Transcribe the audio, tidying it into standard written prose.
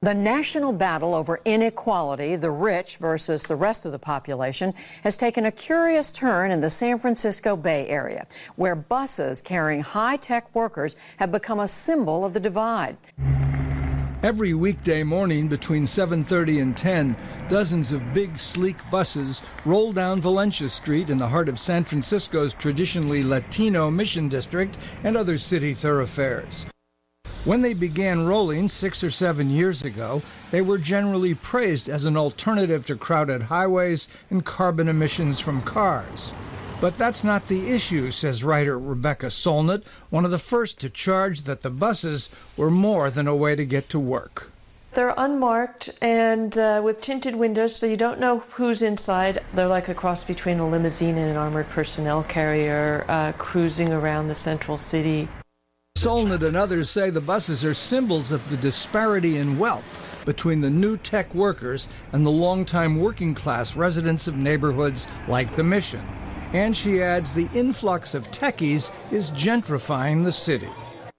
The national battle over inequality, the rich versus the rest of the population, has taken a curious turn in the San Francisco Bay Area, where buses carrying high-tech workers have become a symbol of the divide. Every weekday morning between 7:30 and 10, dozens of big, sleek buses roll down Valencia Street in the heart of San Francisco's traditionally Latino Mission District and other city thoroughfares. When they began rolling 6 or 7 years ago, they were generally praised as an alternative to crowded highways and carbon emissions from cars. But that's not the issue, says writer Rebecca Solnit, one of the first to charge that the buses were more than a way to get to work. They're unmarked and with tinted windows, so you don't know who's inside. They're like a cross between a limousine and an armored personnel carrier cruising around the central city. Solnit and others say the buses are symbols of the disparity in wealth between the new tech workers and the longtime working class residents of neighborhoods like the Mission. And she adds the influx of techies is gentrifying the city.